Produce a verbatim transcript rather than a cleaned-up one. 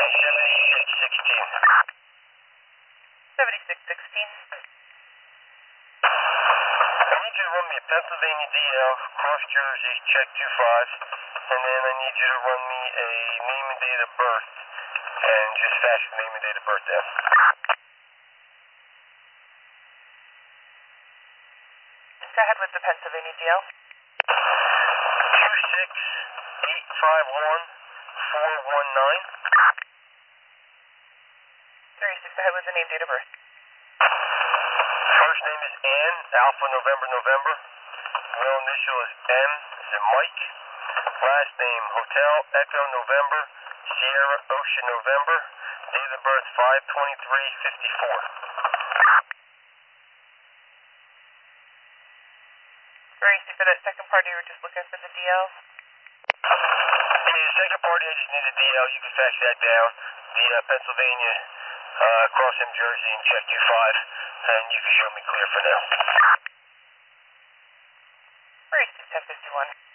seventy-six sixteen. seventy-six sixteen. I need you to run me a Pennsylvania D L, cross Jersey, check two five, and then I need you to run me a name and date of birth, and just fax the name and date of birth down. Go ahead with the Pennsylvania D L. two six eight five one four one nine. thirty-six, go ahead with the name, date of birth. First name is Ann, Alpha November November. Middle initial is M, is in Mike. Last name Hotel Echo November, Sierra Ocean November. Date of birth five twenty-three fifty-four. thirty-six, for that second party, you were just looking for the D L? Yeah, the second party, I just need a D L. You can fax that down. The uh, Pennsylvania, uh, crossing Jersey and check two five, and you can show me clear for now. thirty-six ten fifty-one.